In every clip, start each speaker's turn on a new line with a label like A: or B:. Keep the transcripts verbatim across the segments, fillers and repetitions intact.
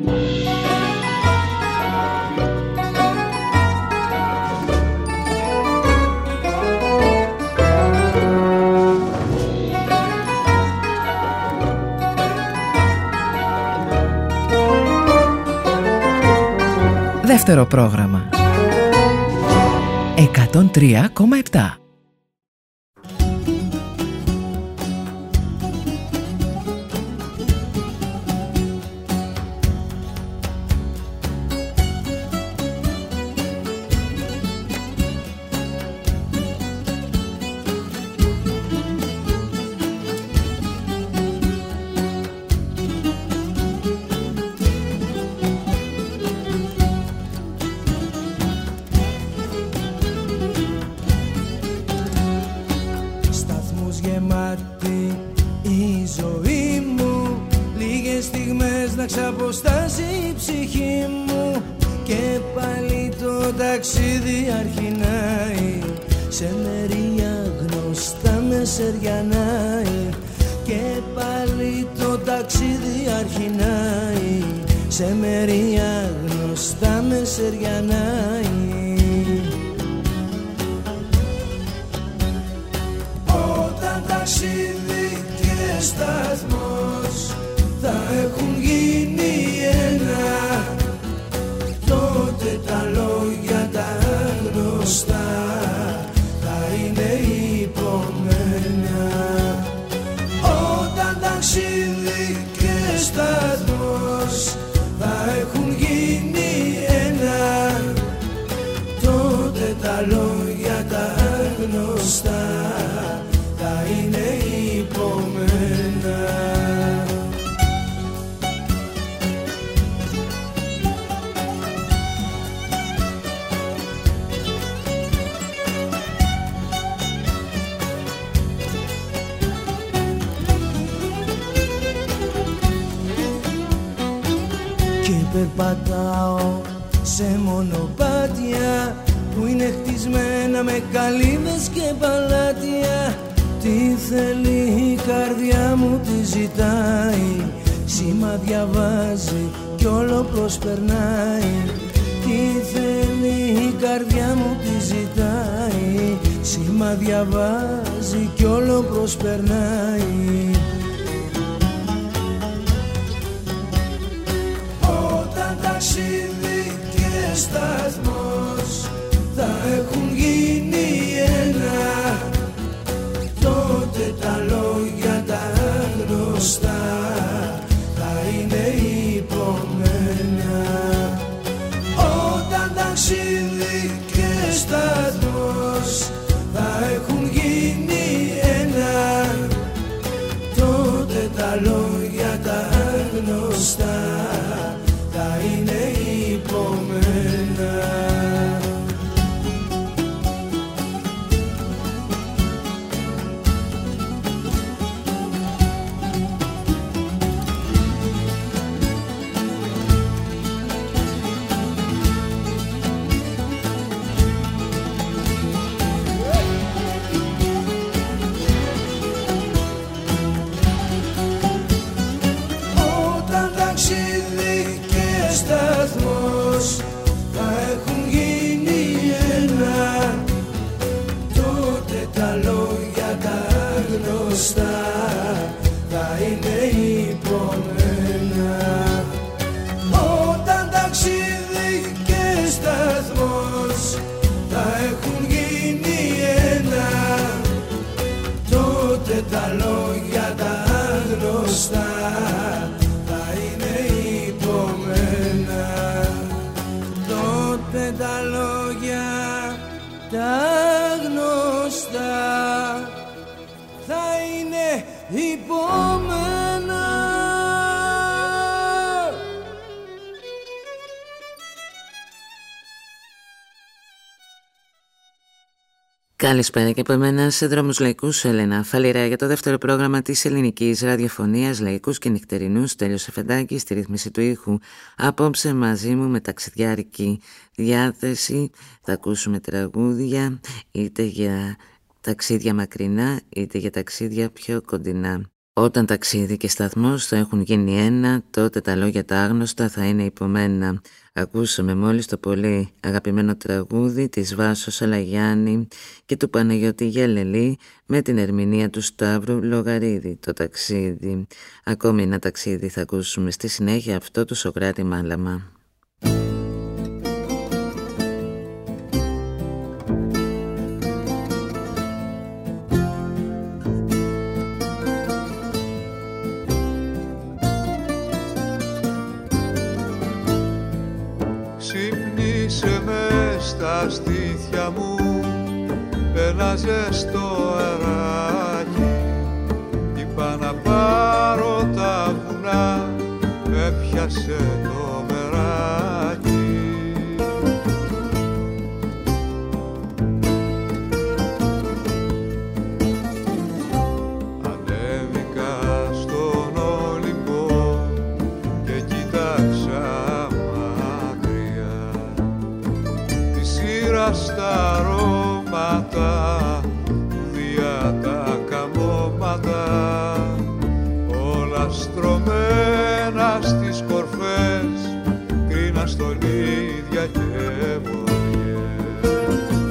A: Δεύτερο πρόγραμμα εκατόν τρία κόμμα επτά.
B: Ξαποστάσει η ψυχή μου και πάλι το ταξίδι αρχινάει, σε μεριά γνωστά μεσαιριανάει. Και πάλι το ταξίδι αρχινάει, σε μεριά γνωστά μεσαιριανάει. Όταν ταξίδι και σταθμός θα έχουν γίνει ένα, τότε τα λόγια τα γνωστά θα είναι υπομένα. Όταν ταξίδι και σταθμός θα έχουν γίνει ένα, τότε τα λόγια τα γνωστά θα είναι υπομένα. Περπατάω σε μονοπάτια που είναι χτισμένα με καλύβες και παλάτια. Τι θέλει η καρδιά μου, τι ζητάει, σήμα διαβάζει κι όλο προσπερνάει. Τι θέλει η καρδιά μου, τι ζητάει, σήμα διαβάζει κι όλο προσπερνάει. Ταξίδι και σταθμός θα έχουν γίνει ένα, τότε τα λόγια τα γνωστά θα είναι υπομένα. Όταν ταξίδι και σταθμός θα έχουν γίνει ένα, τότε τα λόγια τα γνωστά θα είναι υπομένα. Όταν ταξίδι και σταθμός θα έχουν γίνει ένα, τότε τα λόγια τα γνωστά θα είναι υπομένα. Όταν ταξίδι και σταθμός θα έχουν γίνει ένα, τότε τα λόγια τα γνωστά θα είναι υπομένα. Τότε τα λόγια τα γνωστά θα είναι υπομένα.
C: Καλησπέρα και από εμένα σε Δρόμους Λαϊκούς, Έλενα Φαλιρά, για το δεύτερο πρόγραμμα της ελληνικής ραδιοφωνίας, λαϊκούς και νυχτερινούς. Τέλειος Εφεντάκη στη ρύθμιση του ήχου. Απόψε μαζί μου με ταξιδιάρικη διάθεση θα ακούσουμε τραγούδια είτε για ταξίδια μακρινά είτε για ταξίδια πιο κοντινά. Όταν ταξίδι και σταθμός θα έχουν γίνει ένα, τότε τα λόγια τα άγνωστα θα είναι υπομένα. Ακούσαμε μόλις το πολύ αγαπημένο τραγούδι της Βάσο Σαλαγιάννη και του Παναγιώτη Γελελή με την ερμηνεία του Σταύρου Λογαρίδη, το ταξίδι. Ακόμη ένα ταξίδι θα ακούσουμε στη συνέχεια, αυτό του Σωκράτη Μάλαμα.
D: Στα στήθια μου ένα ζεστό αεράκι, είπα να πάρω τα βουνά, έπιασε το μεράκι. Ανέβηκα στον Όλυμπο και κοίταξα στα αρώματα, δια τα καμώματα, όλα στρωμένα στις κορφές, κρίνα στολίδια και βοριές.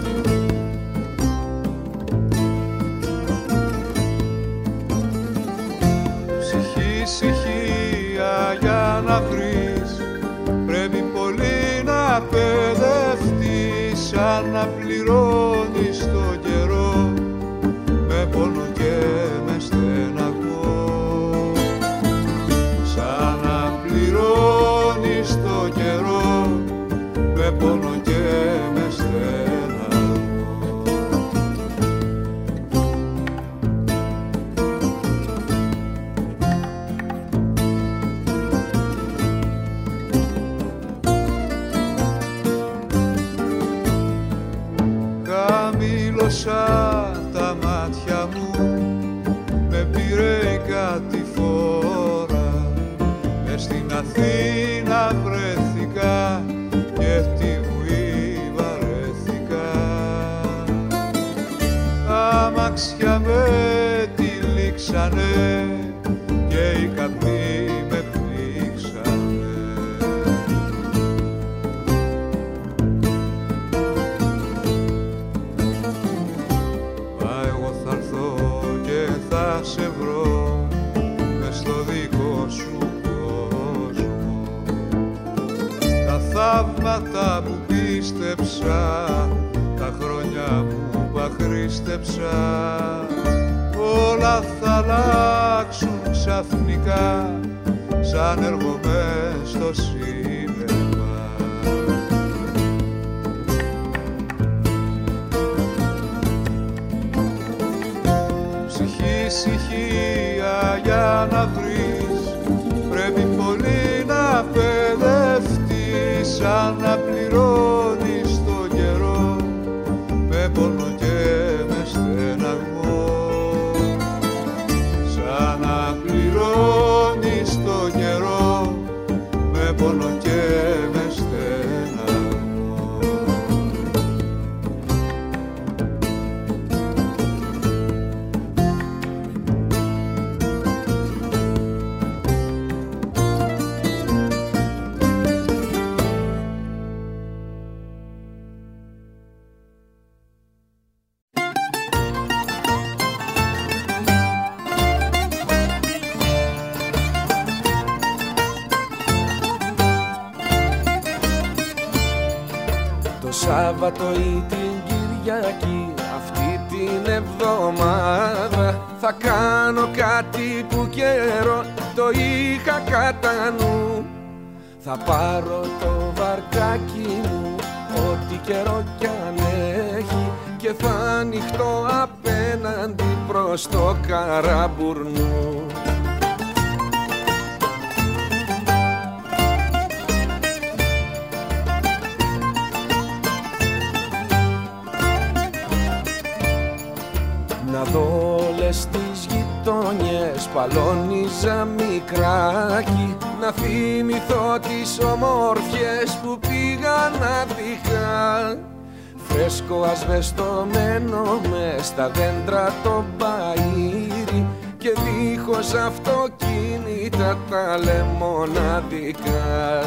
D: Ψυχή, ησυχία για να βρεις, πρέπει πολύ να παιδευτείς, σαν να πληρώνεις το καιρό με πόνο και με στεναγμό. Σαν να πληρώνεις το καιρό με πόνο και με στεναγμό. Τα μάτια μου με πήρε η κατηφόρα, μες στην Αθήνα βρέθηκα και τη βουή βαρέθηκα. Αμάξια με τυλίξανε και οι καπνοί με πλήξανε. Σε βρω μες στο δικό σου κόσμο, τα θαύματα που πίστεψα, τα χρόνια που παχρίστεψα, όλα θα αλλάξουν ξαφνικά, σαν έρχομαι στο σίνεμα. Ησυχία για να βρεις, πρέπει πολύ να παιδευτείς, σαν να πληρώνεις το καιρό με πόνο και με στεναγμό. Σαν να πληρώνεις το καιρό με πόνο και με στεναγμό.
B: Σάββατο ή την Κυριακή, αυτή την εβδομάδα θα κάνω κάτι που καιρό το είχα κατά νου. Θα πάρω το βαρκάκι μου, ό,τι καιρό κι αν έχει, και θα ανοιχτώ απέναντι προς το Καραμπουρνού. Να δω όλες τις γειτόνιες, παλώνιζα μικράκι, να θυμηθώ τις ομόρφιες που πήγα να δείχα. Φρέσκο ασβεστομένο μες στα δέντρα το μπαΐρι, και δίχως αυτοκίνητα τα λεμοναδικά.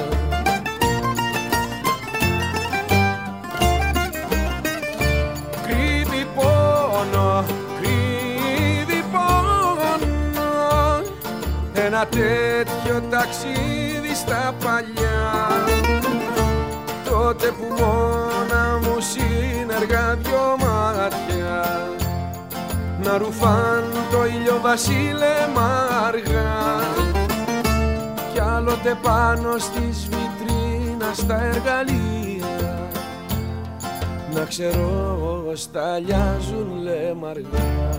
B: Κρύβει πόνο, κρύβει πόνο, ένα τέτοιο ταξίδι στα παλιά, τότε που μόνα μου συνεργά δυο μάτια να ρουφάν το ηλιοβασίλεμα αργά, κι άλλοτε πάνω στις βιτρίνας τα εργαλεία να ξέρω σταλιάζουν λεμαργά.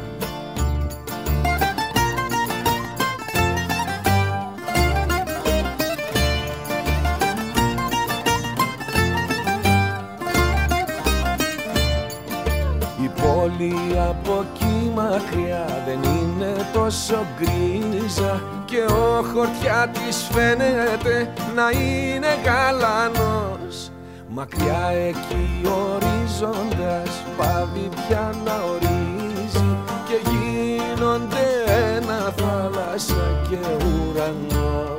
B: Πόλη από εκεί μακριά δεν είναι τόσο γκρίζα και ο χορτιάτης φαίνεται να είναι γαλανός. Μακριά εκεί ο ορίζοντας πάβει πια να ορίζει και γίνονται ένα θάλασσα και ουρανός.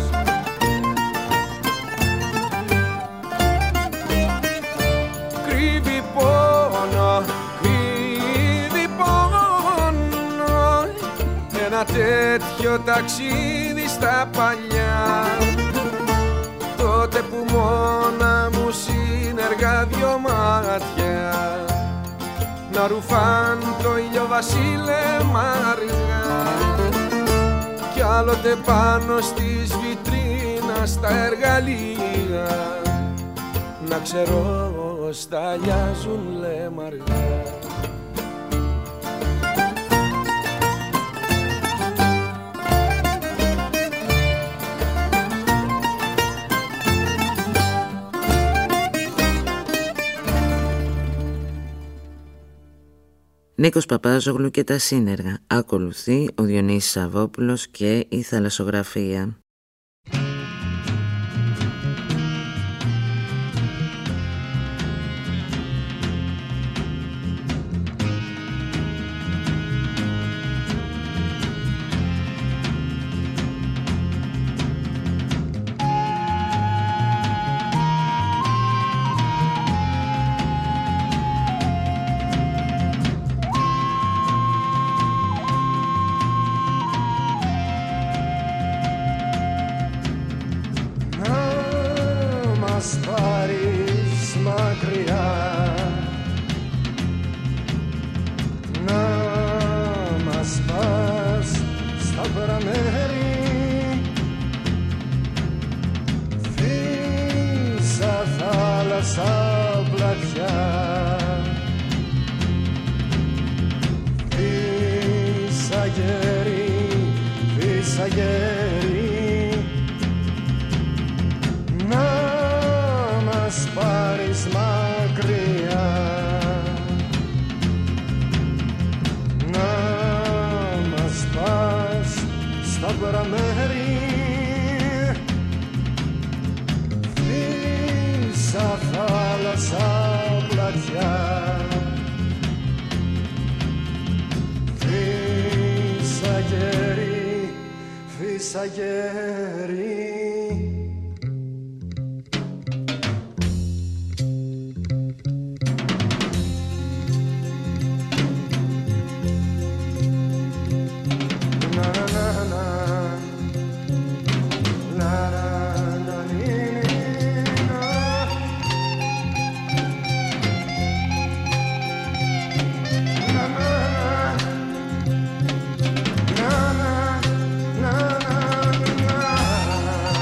B: Κρύβει πόνο, ένα τέτοιο ταξίδι στα παλιά, τότε που μόνα μου συνεργά δυο μάτια να ρουφάν το ηλιοβασίλεμα αργά, κι άλλοτε πάνω στις βιτρίνας τα εργαλεία να ξέρω σταλιάζουν λεμαργά.
C: Νίκος Παπάζογλου και τα σύνεργα. Ακολουθεί ο Διονύσης Σαββόπουλος και η θαλασσογραφία.
E: Na na na na na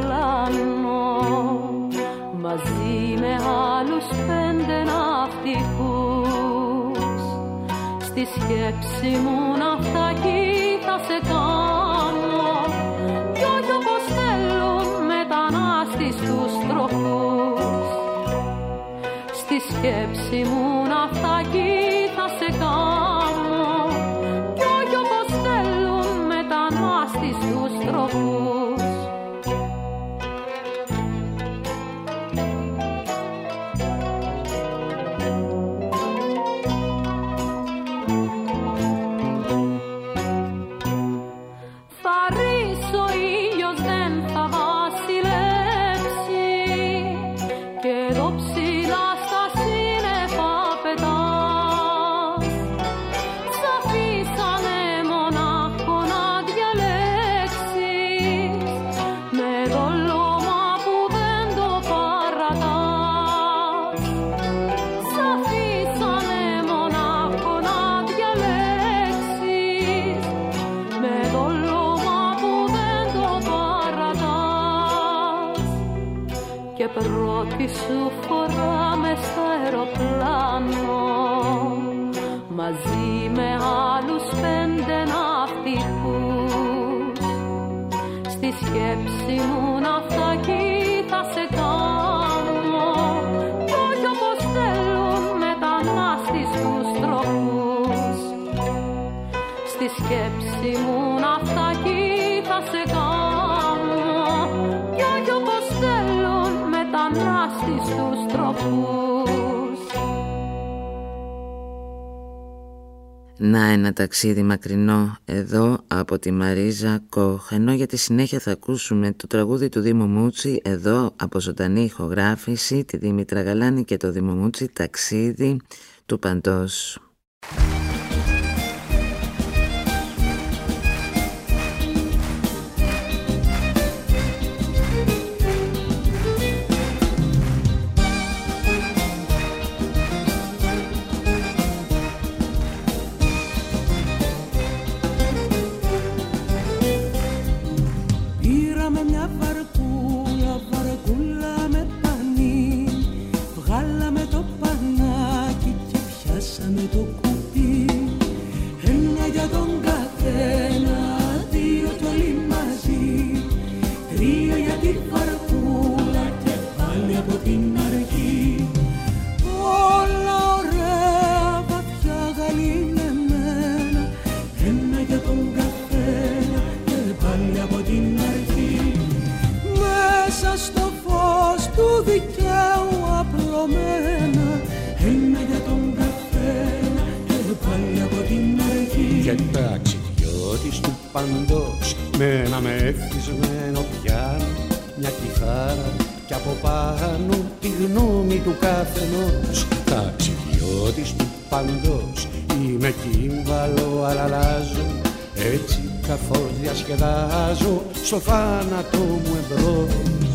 E: αεροπλάνο μαζί με άλλους πέντε ναυτικούς. Στη σκέψη μου ναυτακή θα σε κάνω κι όχι όπως θέλουν μετανάστης τους τροχούς. Στη σκέψη μου ναυτακή θα σε κάνω κι όχι όπως θέλουν μετανάστης τους τροχούς. Θα ρίσει ο ήλιος, δεν θα βασιλέψει και εδώ ψηλά στα σύννεφα πετάς. Σ' αφήσανε μονάχο να διαλέξεις με δολώμα που δεν το παρατάς. Σ' αφήσανε μονάχο να διαλέξεις με δολώμα που δεν το παρατάς. Και πρώτη σου φορά μες στο αεροπλάνο μαζί με άλλους πέντε ναυτικούς. Στη σκέψη μου ναυτακή θα σε κάνω κι όχι όπως θέλουν μετανάστης τους τροχούς. Στη σκέψη μου ναυτακή θα σε κάνω κι όχι όπως θέλουν μετανάστης τους τροχούς.
C: Να ένα ταξίδι μακρινό εδώ από τη Μαρίζα Κοχ, ενώ για τη συνέχεια θα ακούσουμε το τραγούδι του Δήμου Μούτσι εδώ από ζωντανή ηχογράφηση, τη Δήμητρα Γαλάνη και το Δήμο Μούτσι, ταξίδι του Παντός.
F: Πήραμε μια βαρκούλα, βαρκούλα με πανί, βγάλαμε το πανάκι και πιάσαμε το κουπί. Ένα για τον καθένα, δύο κι όλοι μαζί, τρία για τη βαρκούλα και πάλι από την αρχή. Όλα ωραία, βαθιά γαληνεμένα, ένα για τον καθένα και πάλι από την αρχή. Μέσα στο φως του δικαίου απλωμένα, ένα για τον καθένα και πάλι από την αρχή.
B: Και ταξιδιώτης του Παντός με ένα μεθυσμένο πιάνο, μια κιθάρα κι από πάνω τη γνώμη του καθενός. Ταξιδιώτης του Παντός, είμαι κύμβαλο αλλά αλλάζω, έτσι καθώς διασκεδάζω στο θάνατο μου εμπρός.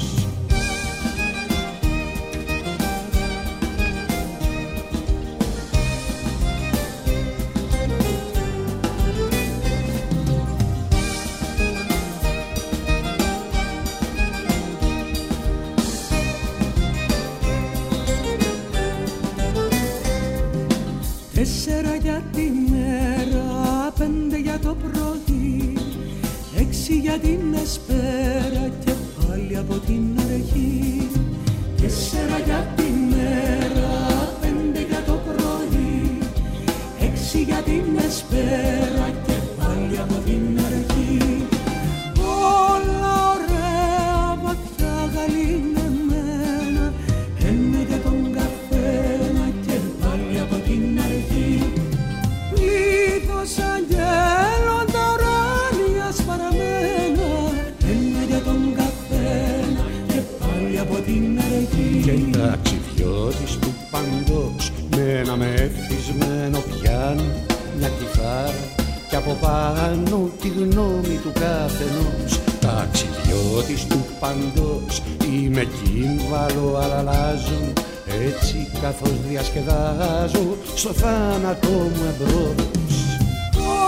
F: Τέσσερα για τη μέρα, πέντε για το πρωί, έξι για την εσπέρα και πάλι από την αρχή. Τέσσερα για τη μέρα, πέντε για το πρωί, έξι για την εσπέρα και πάλι από την αρχή. Όλα ωραία, βαθιά γαληνεμένα, ένα για τον καθένα και πάλι από την αρχή. Πλήθος αγγέλων τα ουράνια σπαραμένα, ένα για τον καθένα και πάλι από την αρχή.
B: Και ταξιδιώτης του Παντός με ένα μεθυσμένο πιάνο, μια κιθάρα κι από πάνω τη γνώμη του καθενός. Ταξιδιώτης του Παντός, είμαι κύμβαλο αλλά αλλάζω, έτσι καθώς διασκεδάζω στο θάνατο μου εμπρός.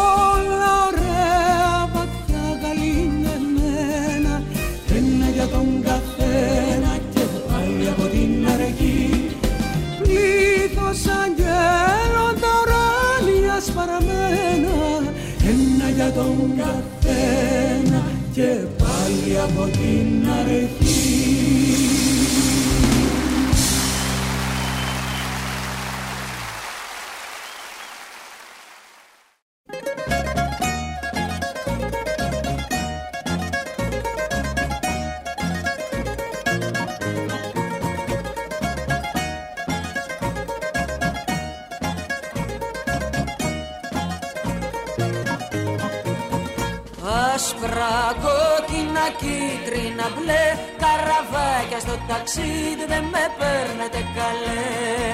F: Όλα ωραία, βαθιά γαληνεμένα, ένα για τον τον καθένα και πάλι από την αρχή. Πλήθος αγγέλων τα ουράνια σπαραμένα, ένα για τον καθένα και πάλι από την αρχή.
G: Άσπρα, κόκκινα, κίτρινα, μπλε, καραβάκια στο ταξίδι δεν με παίρνετε καλέ.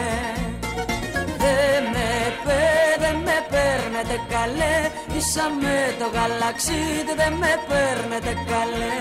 G: Δεν με πέ, δεν με παίρνετε καλέ, ίσα με το γαλαξίδι δεν με παίρνετε καλέ.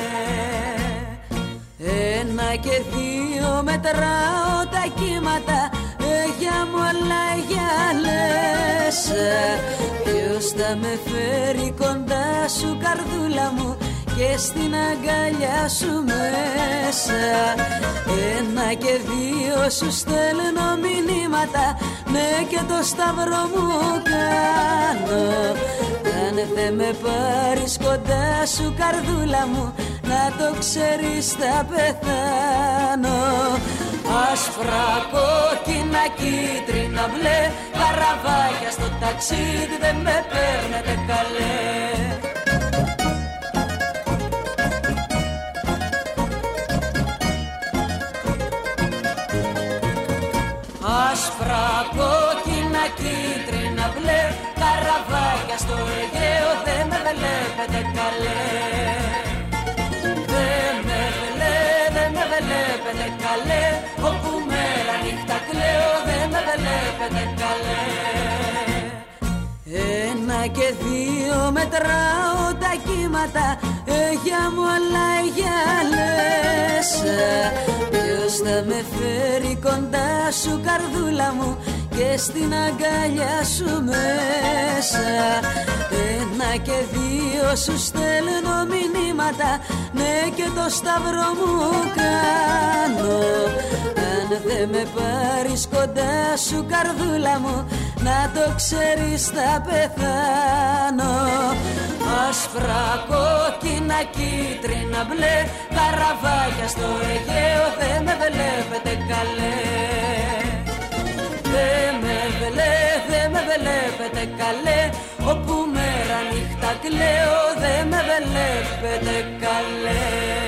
G: Ένα και δύο μετράω τα κύματα, για μου αλλά για λες. Ποιος θα με φέρει κοντά σου καρδούλα μου και στην αγκαλιά σου μέσα. Ένα και δύο σου στέλνω μηνύματα, ναι και το σταυρό μου κάνω. Αν δεν με πάρεις κοντά σου καρδούλα μου, να το ξέρεις θα πεθάνω. Άσπρα, κόκκινα, κίτρινα, μπλε, καραβάκια στο ταξίδι δεν με παίρνετε καλέ. Άσπρα, κόκκινα, κίτρινα, μπλε, καραβάκια στο Αιγαίο δεν με βλέπετε καλέ. Δεν με βλέ, δεν με βλέπετε καλέ, όπου μέρα νύχτα κλαίω δεν με βλέπετε καλέ. Ένα και δύο μετράω τα κύματα, για μου αλλά για λες. Ποιος θα με φέρει κοντά σου καρδούλα μου και στην αγκαλιά σου μέσα. Ένα και δύο σου στέλνω μηνύματα, ναι και το σταυρό μου κάνω. Αν δεν με πάρεις κοντά σου καρδούλα μου, να το ξέρεις θα πεθάνω. Άσπρα, κόκκινα, κίτρινα, μπλε, καραβάκια στο Αιγαίο δεν με βλέπετε καλέ. Δεν με βλέ, δεν με βλέπετε καλέ, όπου μέρα νύχτα κλαίω δεν με βλέπετε καλέ.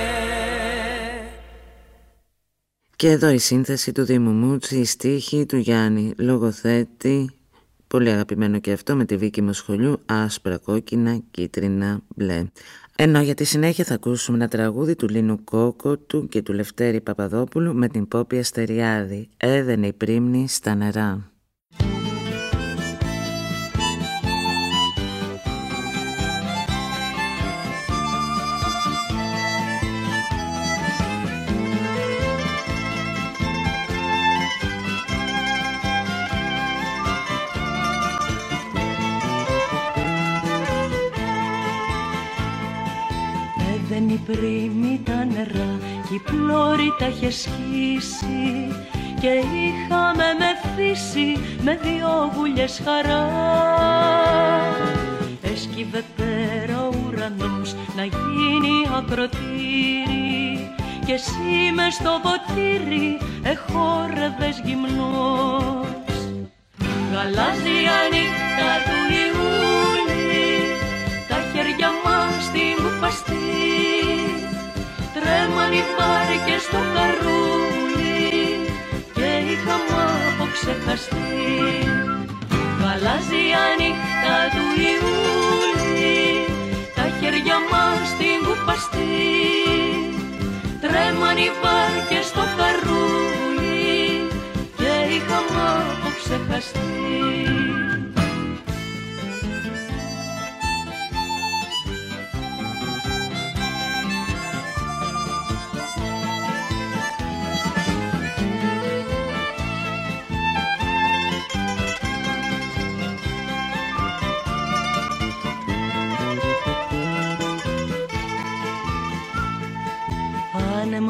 C: Και εδώ η σύνθεση του Δήμου Μούτσι, η στίχη του Γιάννη Λογοθέτη, πολύ αγαπημένο και αυτό, με τη Βίκη Μοσχολιού, άσπρα, κόκκινα, κίτρινα, μπλε. Ενώ για τη συνέχεια θα ακούσουμε ένα τραγούδι του Λίνου Κόκοτου και του Λευτέρη Παπαδόπουλου με την Πόπη Αστεριάδη, «Έδαινε η πρίμνη στα νερά».
E: Έδαινε η πρίμνη τα νερά κι η πλώρη τα είχε σκίσει και είχαμε μεθύσει με δυο βουλιές χαρά. Έσκυβε πέρα ο ουρανός να γίνει ακροτήρι και εσύ μες στο ποτήρι εχόρευες γυμνός. Γαλάζια νύχτα του Ιούλη, τα χέρια μας στην κουπαστή, τρέμαν οι βάρκες στο καρούλι και είχαμε αποξεχαστεί. Γαλάζια νύχτα του Ιούλη, τα χέρια μας στην κουπαστή, τρέμαν οι βάρκες στο καρούλι και είχαμε αποξεχαστεί.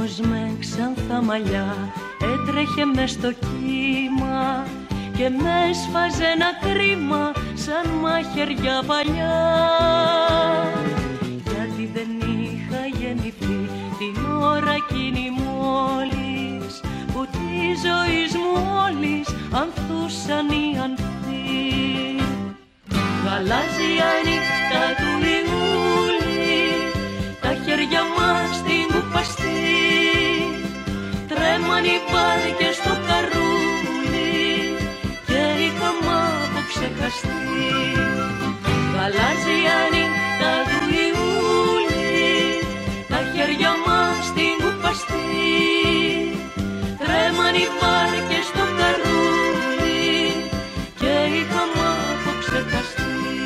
E: ουρανός με ξανθά μαλλιά έτρεχε μες στο κύμα και με έσφαζε ένα κρίμα σαν μαχαιριά παλιά. Γιατί δεν είχα γεννηθεί την ώρα εκείνη μόλις που τη ζωής μου όλης ανθούσαν οι ανθοί. Γαλάζια νύχτα του Ιούλη, τα χέρια μας στην κουπαστή, τρέμαν οι βάρκες στο καρούλι και είχαμε αποξεχαστεί. Γαλάζια νύχτα του Ιούλη, τα χέρια μας στην κουπαστή, τρέμαν οι βάρκες στο καρούλι και είχαμε αποξεχαστεί.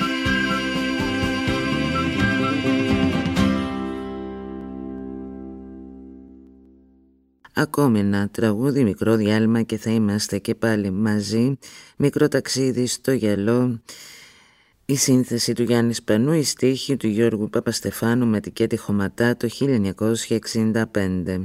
C: Ακόμη ένα τραγούδι, μικρό διάλειμμα και θα είμαστε και πάλι μαζί. Μικρό ταξίδι στο γυαλό. Η σύνθεση του Γιάννη Σπανού, η στίχη του Γιώργου Παπαστεφάνου με την Κέτη Χωματά το χίλια εννιακόσια εξήντα πέντε.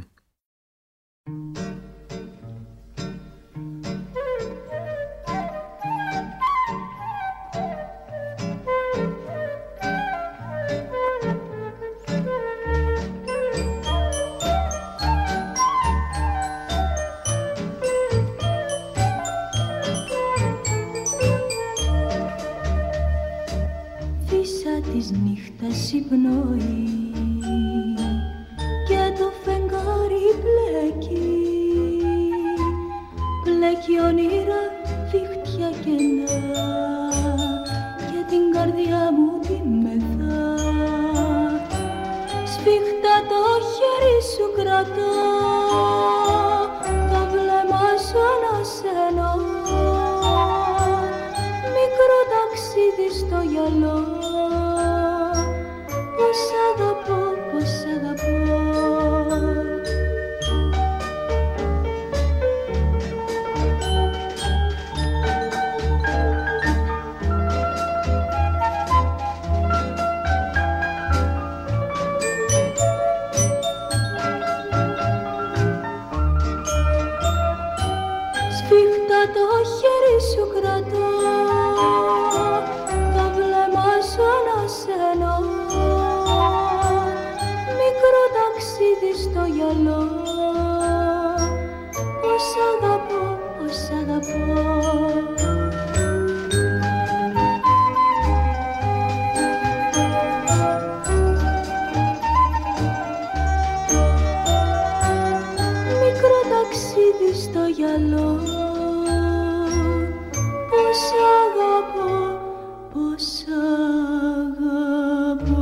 E: Της νύχτας η πνοή και το φεγγάρι μπλέκει, μπλέκει όνειρα, δίχτυα κενά και την καρδιά μου τη μεθά. Σφίχτα το χέρι σου κρατά, τα βλέμμα σου ανασένω, μικρό ταξίδι στο γυαλό. Πώς αγαπώ, πώς αγαπώ. Σφίχτα το χέρι σου κρατώ, τα βλέμμα σου ανασένω, μικρό ταξίδι στο γυαλό. Πώς αγαπώ, πώς αγαπώ. Μικρό ταξίδι στο γυαλό. Πώς αγαπώ, πώς αγαπώ.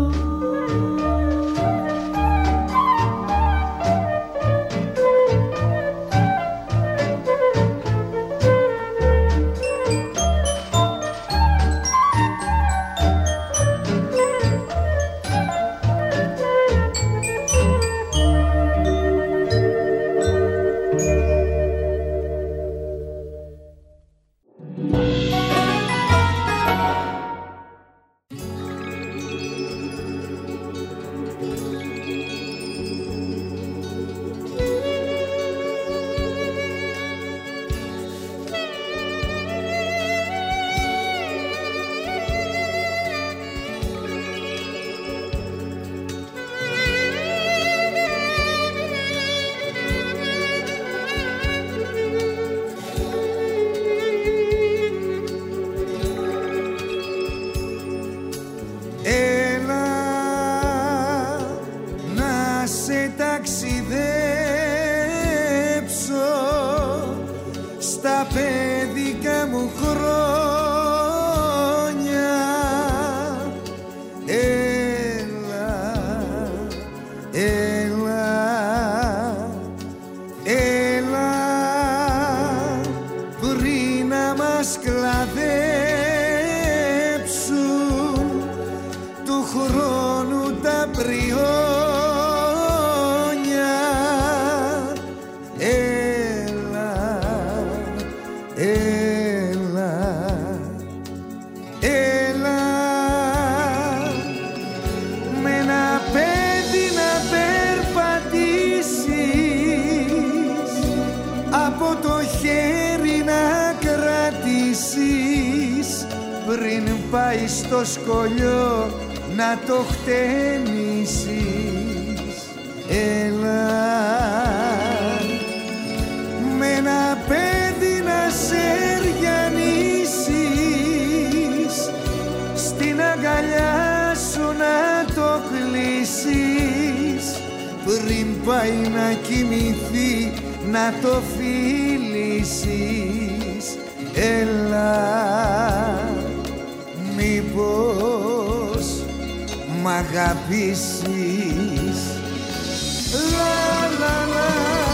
H: από το χέρι να κρατήσεις πριν πάει στο σκολιό να το χτενίσεις. Έλα με ένα παιδί να σεριανίσεις, στην αγκαλιά σου να το κλείσεις, πριν πάει να κοιμηθεί να το φιλήσεις. Έλα, μήπως μ' αγαπήσεις. Λα, λα, λα.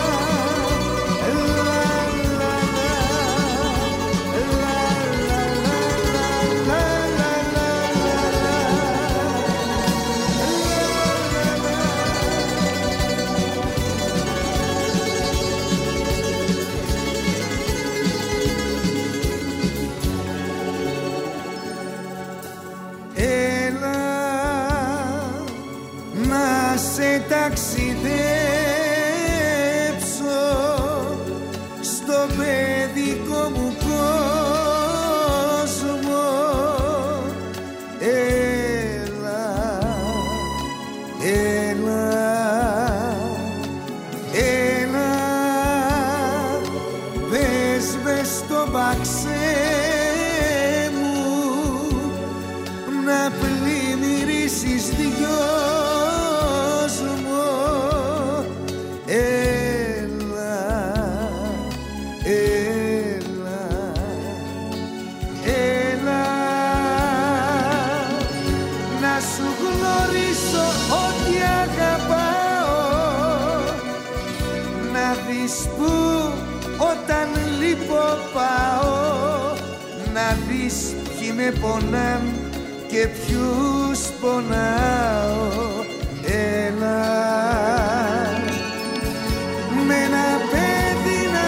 H: Ταξιδέψω στο παιδικό μου κόσμο. Έλα, έλα, έλα, πες μες στο παξέ μου να πλημμυρίσεις δυο. Όταν λείπω πάω να δεις ποιοι με πονάν και ποιους πονάω. Έλα με ένα παιδί να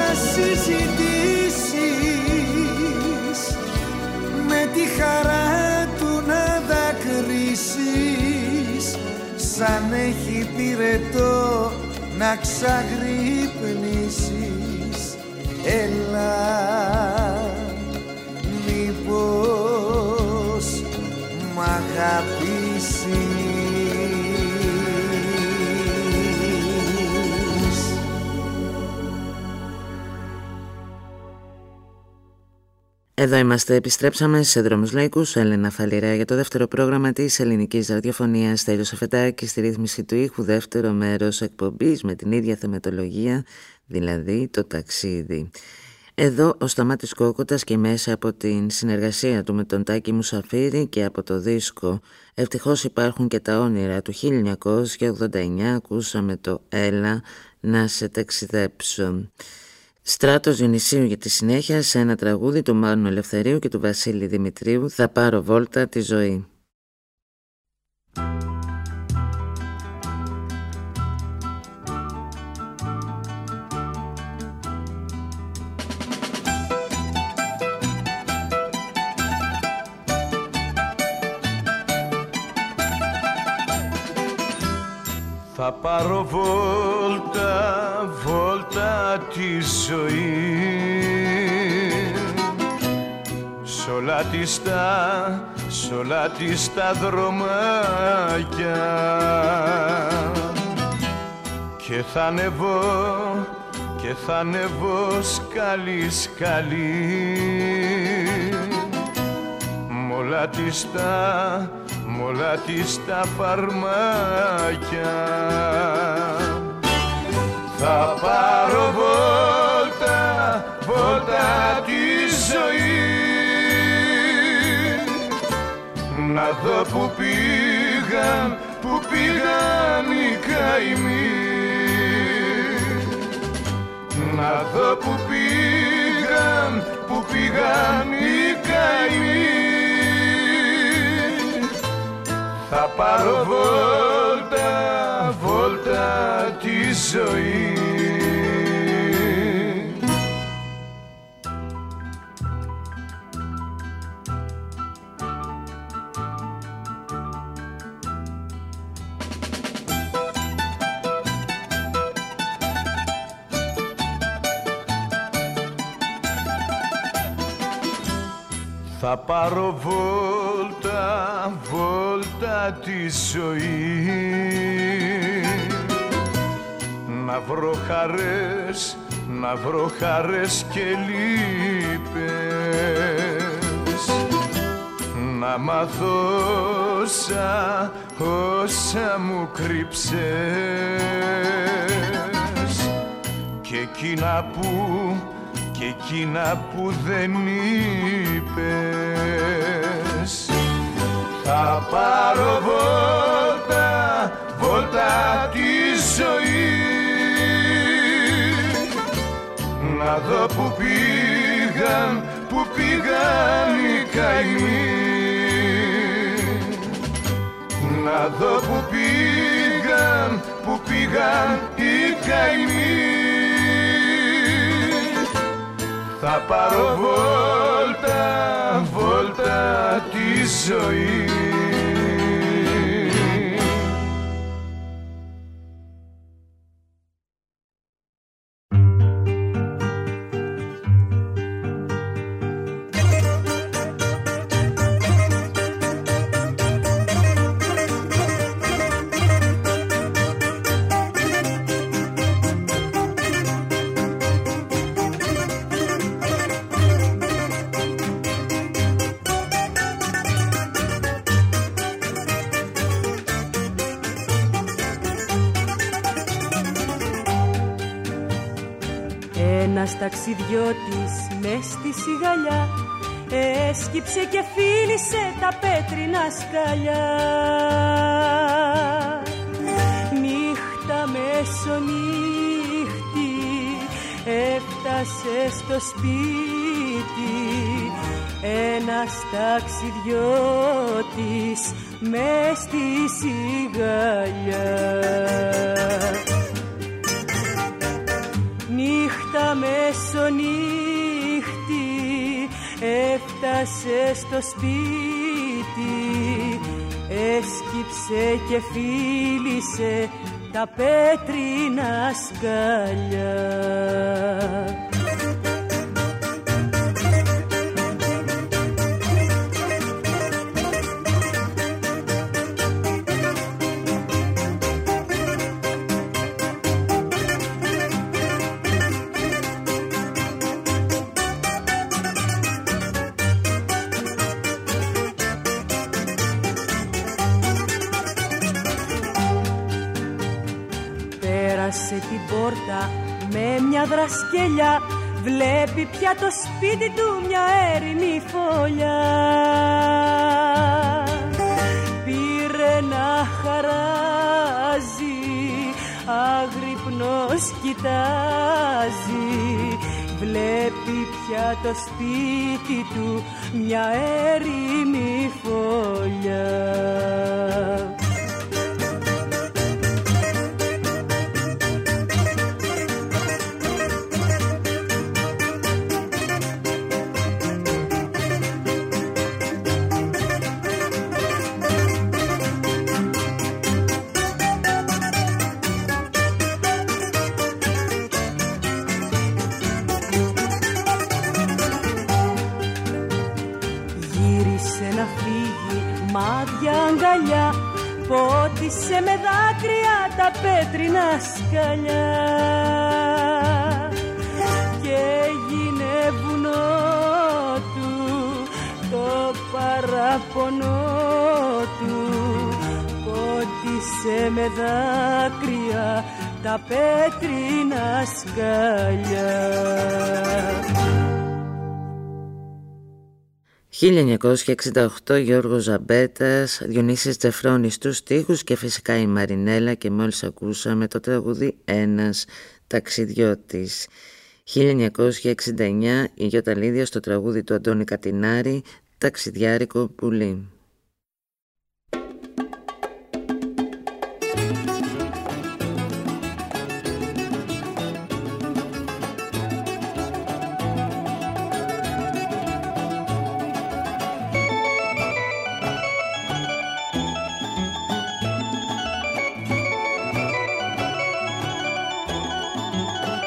H: συζητήσεις, με τη χαρά του να δακρύσεις, σαν έχει πυρετό να ξαγρυπνήσεις. Έλα, μήπως μ' αγαπήσεις.
C: Εδώ είμαστε, επιστρέψαμε σε Δρόμους Λαϊκούς. Έλενα Φαλιρέα για το δεύτερο πρόγραμμα της ελληνικής ραδιοφωνίας. Στέλιος Αφεντάκη στη ρύθμιση του ήχου, δεύτερο μέρος εκπομπής με την ίδια θεμετολογία, δηλαδή το ταξίδι. Εδώ ο Σταμάτης Κόκοτας και μέσα από την συνεργασία του με τον Τάκη Μουσαφίρη και από το δίσκο «Ευτυχώς υπάρχουν και τα όνειρα» του χίλια εννιακόσια ογδόντα εννιά ακούσαμε το «Έλα να σε ταξιδέψω». Στράτος Διονυσίου για τη συνέχεια σε ένα τραγούδι του Μάνου Ελευθερίου και του Βασίλη Δημητρίου, «Θα πάρω βόλτα τη ζωή».
D: Θα πάρω βόλτα, βόλτα τη ζωή, σ' όλα της τα, σ' όλα της τα δρομάκια, και θα ανεβώ, και θα ανεβώ σκάλι σκάλι, μ' όλα της τα, μ' όλα της τα φαρμάκια. Θα πάρω βόλτα, βόλτα τη ζωή, να δω που πήγαν, που πήγαν οι καημοί, να δω που πήγαν, που πήγαν οι καημοί. Θα πάρω βόλτα, βόλτα τη ζωή. Θα πάρω βόλτα, βόλτα τη ζωή, να βρω χαρές, να βρω χαρές και λύπες, να μάθω όσα, όσα μου κρύψες και εκείνα που, και εκείνα που δεν είπες. Θα πάρω βόλτα, βόλτα τη ζωή, να δω που πήγαν, που πήγαν οι καημοί, να δω που πήγαν, που πήγαν οι καημοί. Θα πάρω βόλτα, βόλτα τη ζωή.
E: Ένας ταξιδιώτης μες στη σιγαλιά έσκυψε και φίλησε τα πέτρινα σκαλιά. Νύχτα μεσονύχτη έφτασε στο σπίτι ένας ταξιδιώτης μες στη σιγαλιά. Νύχτα μεσονύχτη έφτασε στο σπίτι, έσκυψε και φίλησε τα πέτρινα σκαλιά. Πέρασε την πόρτα με μια δρασκελιά, βλέπει πια το σπίτι του μια έρημη φωλιά. Πήρε να χαράζει, αγρυπνός κοιτάζει, βλέπει πια το σπίτι του μια έρημη φωλιά. Πότισε με δάκρυα τα πέτρινα σκαλιά και έγινε βουνό του το παραπονό του. Πότισε με δάκρυα τα πέτρινα σκαλιά.
C: χίλια εννιακόσια εξήντα οκτώ, Γιώργος Ζαμπέτας, Διονύσης Τζεφρώνης στους στίχους και φυσικά η Μαρινέλα, και μόλις ακούσαμε το τραγούδι «Ένας ταξιδιώτης». χίλια εννιακόσια εξήντα εννιά, η Γιώτα Λίδια στο τραγούδι του Αντώνη Κατινάρη, «Ταξιδιάρικο πουλί».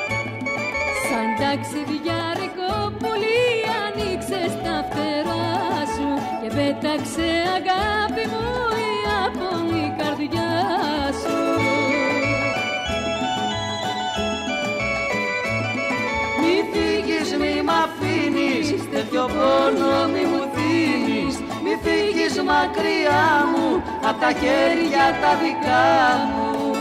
I: Ταξιδιάρικο πουλί ανοίξες τα φτερά
E: πέταξε αγάπη μου η απόλυτη καρδιά σου.
I: Μη φύγεις, μη μ' αφήνεις, τέτοιο πόνο μη μου δίνεις. Μη φύγεις μακριά μου, απ' τα χέρια τα δικά μου.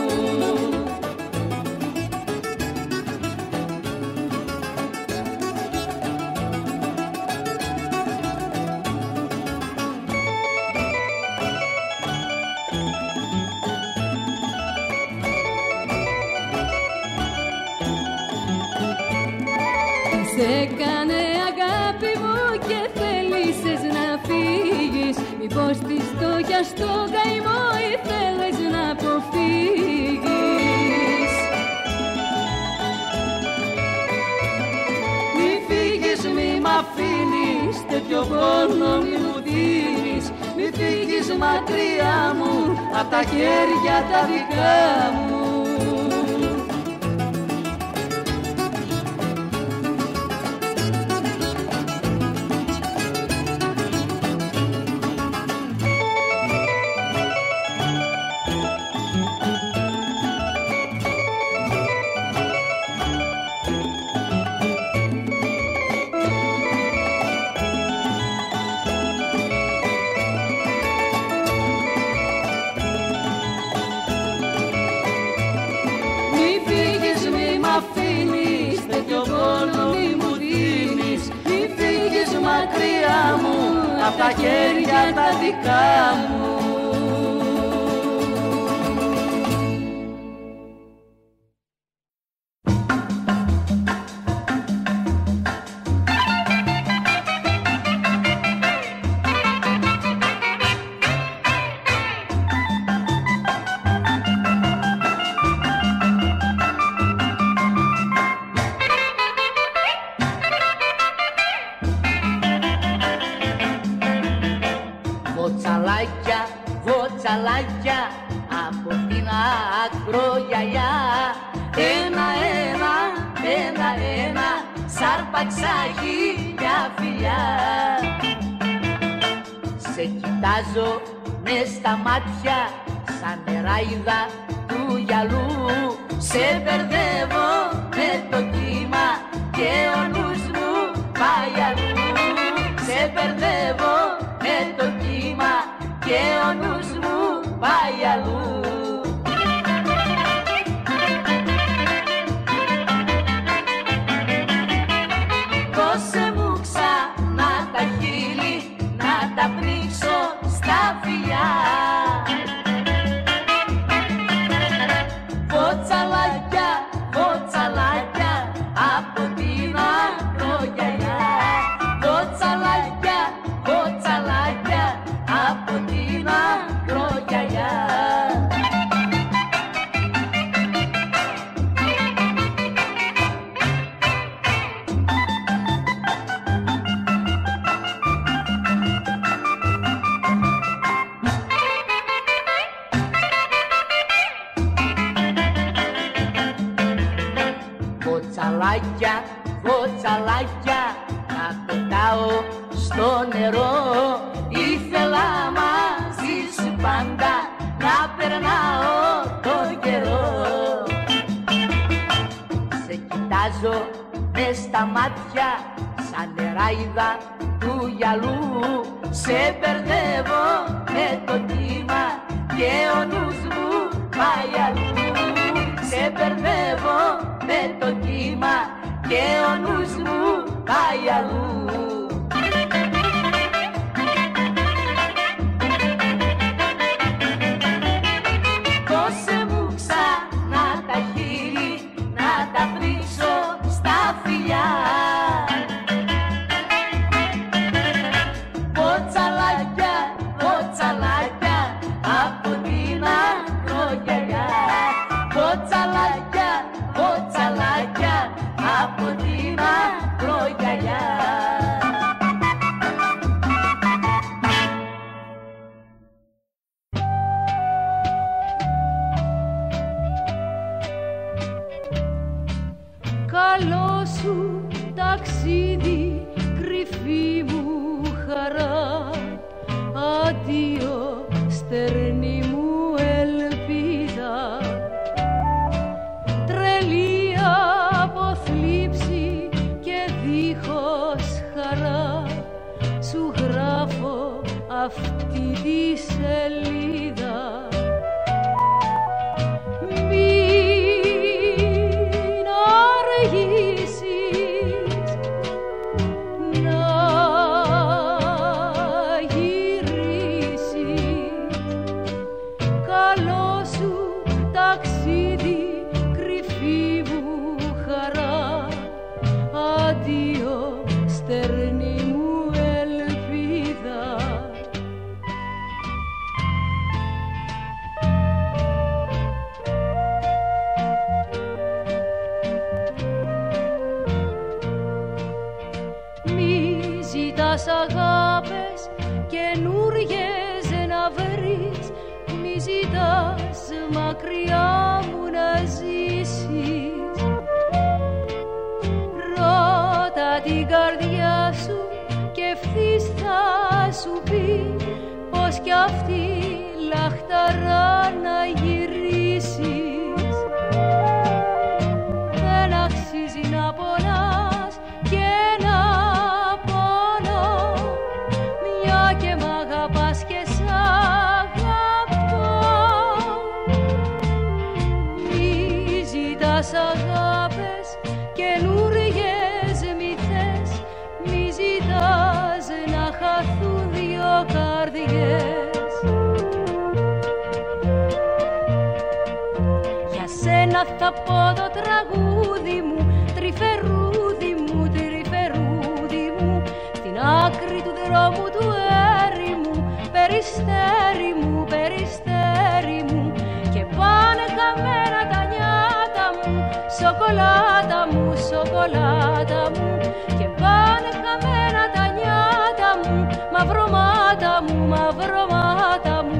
E: Σε έκανε αγάπη μου και θέλησες να φύγεις. Μήπως τη στόχια στο καημό ήθελες να αποφύγεις.
I: Μη φύγεις, μη μ' αφήνεις, τέτοιο πόνο μη μου δίνεις. Μη φύγεις μακριά μου, απ' τα χέρια τα δικά μου. Απ' τα χέρια τα δικά μου.
G: Από την ακρογιαλιά ένα-ένα, ένα-ένα σάρπαξα χίλια φιλιά. Σε κοιτάζω μες στα μάτια σαν νεράιδα του γυαλού. Σε μπερδεύω με το κύμα και ο νους μου πάει αλλού. Σε μπερδεύω με το κύμα και ο νους μου πάει αλλού. Δώσε μου ξανά τα χείλη να τα πνίξω στα φιλιά. Βοτσαλάκια, βοτσαλάκια από την ακρογιαλιά. Βοτσαλάκια, βοτσαλάκια από την ακρογιαλιά. Βοτσαλάκια, βοτσαλάκια να πετάω στο νερό. Ήθελα μαζί σου πάντα να περνάω το καιρό. Σε κοιτάζω μες στα μάτια σαν νεράιδα του γυαλού. Σε μπερδεύω με το κύμα και ο νους μου πάει αλλού. Σε μπερδεύω με το κύμα και ο νους μου πάει αλλού. Δώσε μου ξανά τα χείλη να τα βρίσω στα φιλιά. Βοτσαλάκια, βοτσαλάκια από την ακρογιαλιά. Βοτσαλάκια, βοτσαλάκια από την ακρογιαλιά.
E: Καλό σου ταξίδι, κρυφή μου χαρά, Αντίο στερνή μου ελπίδα, τρελή από θλίψη και δίχως χαρά, σου γράφω αυτή τη σελίδα. Μην αργήσεις να γυρίσεις, καλό σου ταξίδι, κρυφή μου χαρά, αντίο στερνή μου ελπίδα. Μη ζητάς αγάπες καινούριες να βρεις, μη ζητάς μακριά μου να ζήσεις. Ρώτα την καρδιά σου και ευθύς θα σου πει πως κι αυτή λαχταρά να γυρίσεις. Δεν αξίζει να πονάς και να πονώ, μια και μ' αγαπάς και σ' αγαπώ. Μη ζητάς αγάπες καινούριες μη θες, μη ζητάς να χαθούν δυο καρδιές. Για σένα θα πω το τραγούδι μου, τρυφερούδι μου, τρυφερούδι μου, στην άκρη του δρόμου του έρημου, περιστέρι μου, περιστέρι μου, και πάνε χαμένα τα νιάτα μου, σοκολάτα μου, σοκολάτα μου, και πάνε χαμένα τα νιάτα μου, μαυρωμάτα μου, μαυρωμάτα μου.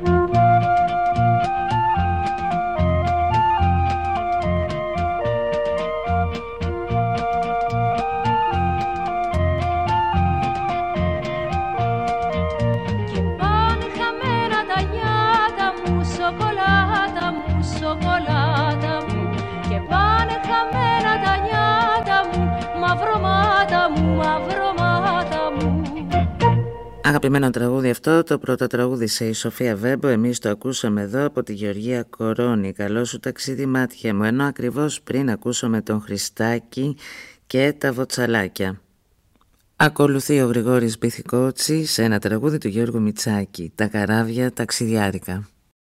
E: Και πάνε χαμένα τα νιάτα μου, σοκολάτα μου, σοκολάτα μου, και πάνε χαμένα τα νιάτα μου, μαυρωμάτα μου, μαυρωμάτα μου.
C: Αγαπημένο τραγούδι αυτό, το πρώτο τραγούδι σε η Σοφία Βέμπο. Εμείς το ακούσαμε εδώ από τη Γεωργία Κορώνη. Καλό σου ταξίδι μάτια μου, ενώ ακριβώς πριν ακούσαμε τον Χριστάκη και τα Βοτσαλάκια. Ακολουθεί ο Γρηγόρης Μπιθικότσι σε ένα τραγούδι του Γιώργου Μητσάκη, τα καράβια ταξιδιάρικα.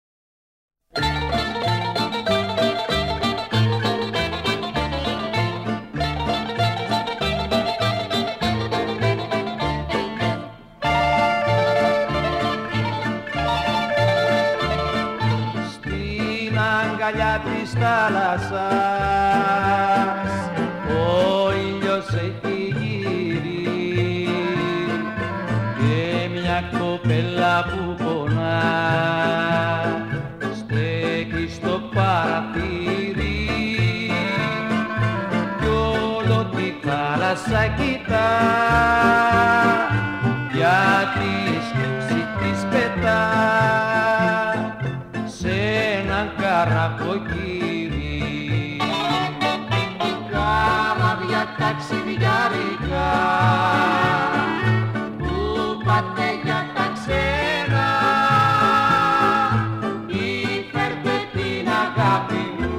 D: Αγκαλιά της θάλασσας ο ήλιος έχει γύρει και μια κοπέλα που πονά στέκει στο παραθύρι κι όλο τη θάλασσα κοιτά για τη σκέψη της πετά σε έναν καραβοκύρι. Καράβια ταξιδιάρικα που πάτε για τα ξένα, ή φέρτε την αγάπη μου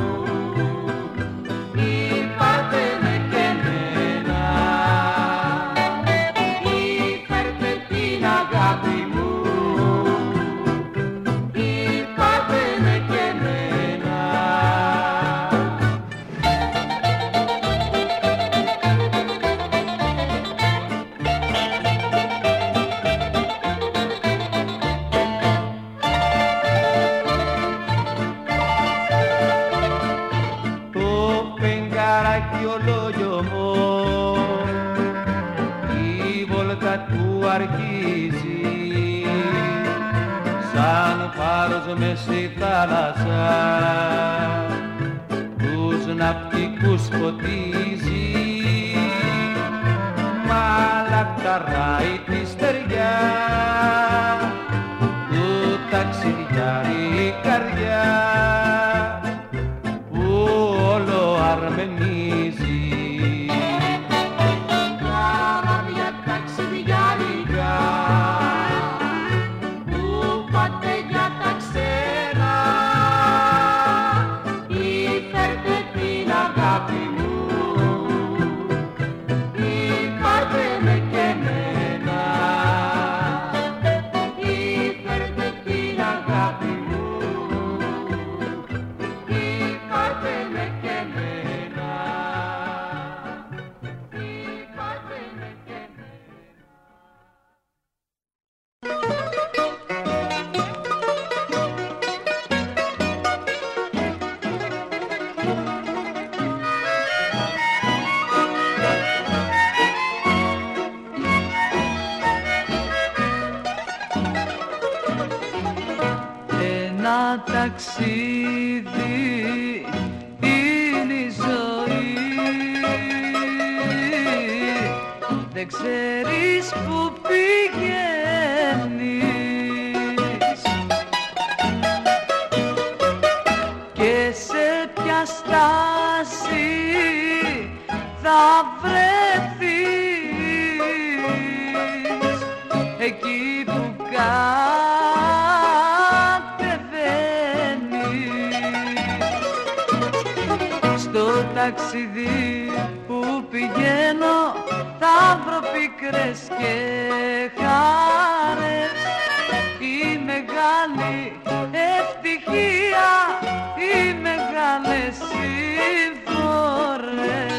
D: ή πάρτε με και εμένα, ή φέρτε την αγάπη μου. Αρχίζει σαν φάρος μες στη θάλασσα τους ναυτικούς φωτίζει, μα λαχταράει τη στεριά
I: αγάπη μου.
F: Ταξίδι είναι η ζωή, δεν ξέρεις που πηγαίνεις και σε ποια στάση θα βρεθείς εκεί που ταξίδι που πηγαίνω θα βρω πίκρες και χάρες, η μεγάλη ευτυχία, οι μεγάλες συμφορές.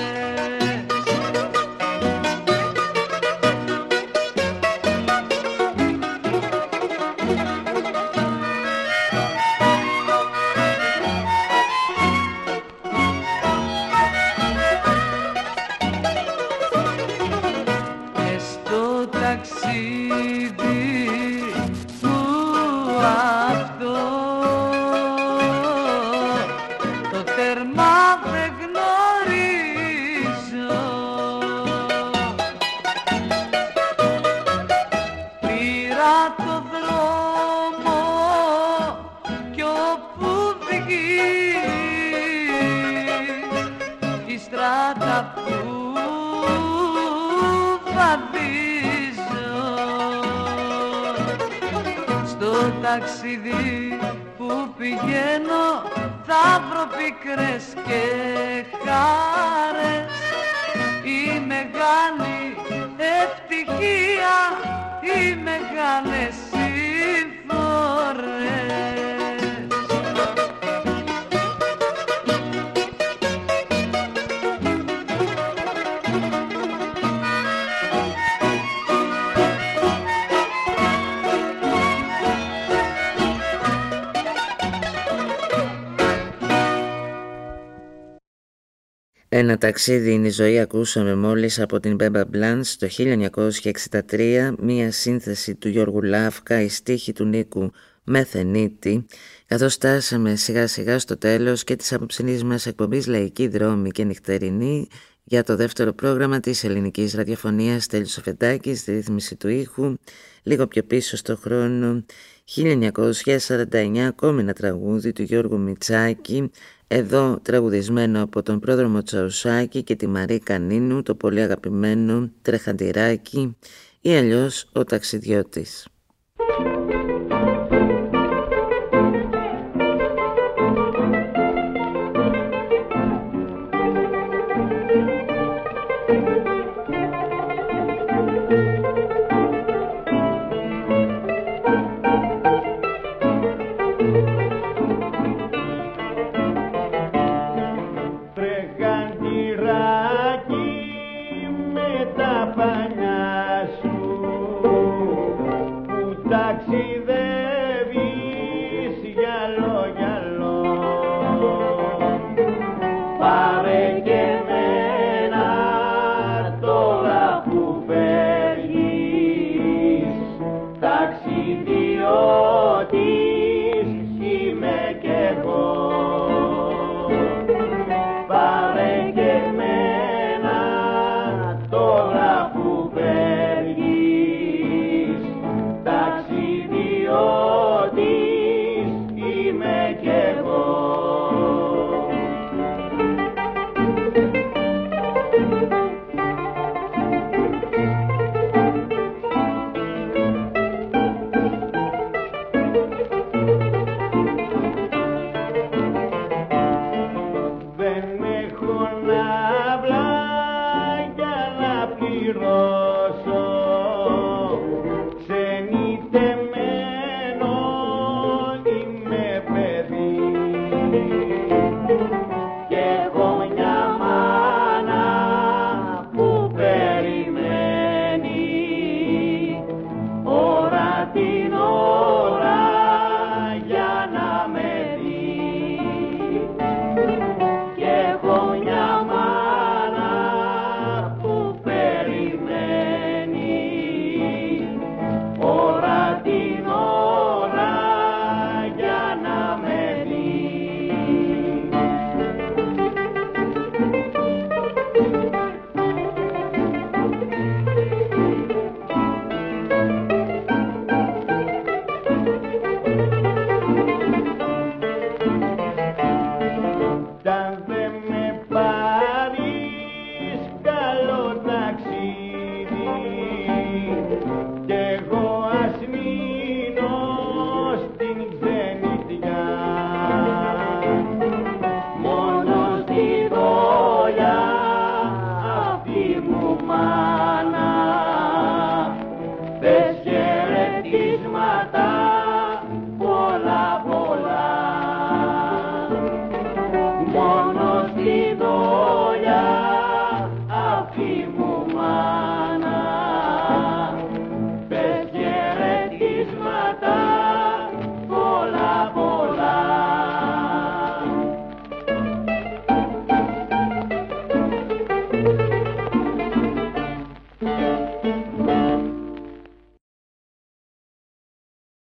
F: Ταξίδι που πηγαίνω θα βρω πίκρες και χάρες, η μεγάλη ευτυχία, οι μεγάλες συμφορές.
C: Ένα ταξίδι είναι η ζωή, ακούσαμε μόλις από την Μπέμπα Μπλάνς το χίλια εννιακόσια εξήντα τρία, μία σύνθεση του Γιώργου Λάφκα, η στίχη του Νίκου Μεθενίτη, καθώς φτάσαμε σιγά σιγά στο τέλος και της απόψινής μας εκπομπής Λαϊκή Δρόμη και Νυχτερινή για το δεύτερο πρόγραμμα της ελληνικής ραδιοφωνίας. Στέλιος Σοφεντάκης στη ρύθμιση του ήχου. Λίγο πιο πίσω στο χρόνο, χίλια εννιακόσια σαράντα εννιά, ακόμη ένα τραγούδι του Γιώργου Μητσάκη, εδώ τραγουδισμένο από τον Πρόδρομο Τσαουσάκη και τη Μαρή Κανίνου, το πολύ αγαπημένο Τρεχαντηράκι ή αλλιώς Ο Ταξιδιώτης.
I: Με τα πανιά σου
J: καράβλα για να πληρώσω ξενιτεμένο είμαι παιδί και έχω μια μάνα που περιμένει ώρα την ώρα για να με δει και έχω μια μάνα που περιμένει ώρα την ώρα για να με δει. Κι αν δεν με πάρεις καλό ταξίδι κι εγώ ας μείνω στην ξενιτιά μόνο στη δόλια αυτή μου μάνα πες χαιρετίσματα πολλά πολλά μόνο στη δόλια αυτή μου μάνα πες χαιρετίσματα πολλά πολλά.